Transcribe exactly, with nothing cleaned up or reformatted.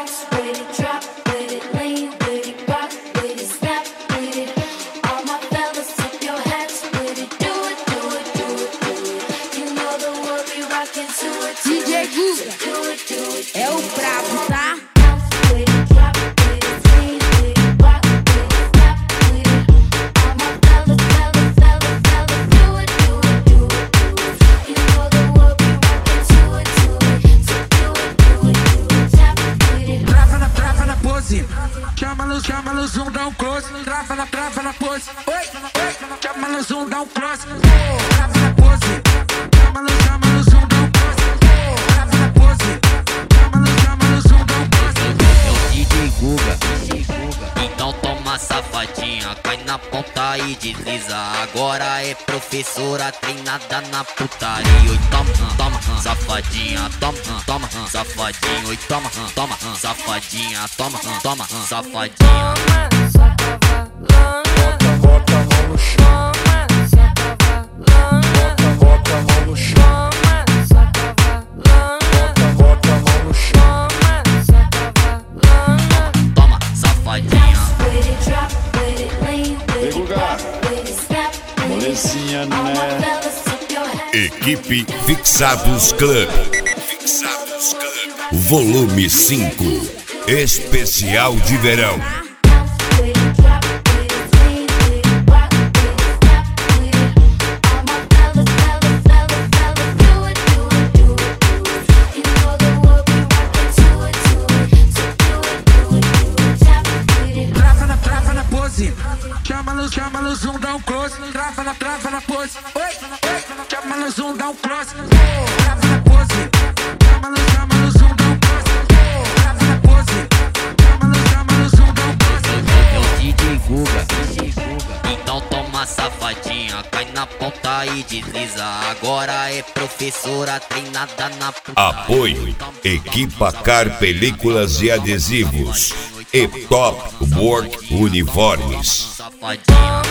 D J Guga é o brabo, tá? Chama no, chama no zoom, dá um close. Trava na, trava na pose. Oi, oi. Chama no zoom, dá um close. Trava na pose. Chama no, chama no zoom, dá um close. Trava na pose. Chama no, chama no zoom, dá um close. É o D J Guga. Então toma safadinha, cai na ponta e desliza. Agora é professora treinada na putaria. Oi, toma, toma, safadinha, toma, toma, safadinha. Oi, toma, toma, safadinha, toma, toma, safadinha. Bota a mão no chão, bota a mão no chão, bota a mão no chão. Toma, safadinha. Ei, Guga, molecinha, né? Equipe Fixados Club. Fixados Club. Volume cinco. Especial de verão. Chama no, chama no zoom, dá um close. Trava na, trava na pose. Oi, oi. Chama no zoom, dá um close. Trava na pose. Chama no, chama no zoom, dá um close. Trava na pose. Chama no, chama no zoom, dá um close. É o D J Guga. Então toma safadinha, cai na ponta e desliza. Agora é professora treinada na putaria. Apoio Equipa Car Películas e Adesivos e Top Work Uniformes. Safadinha.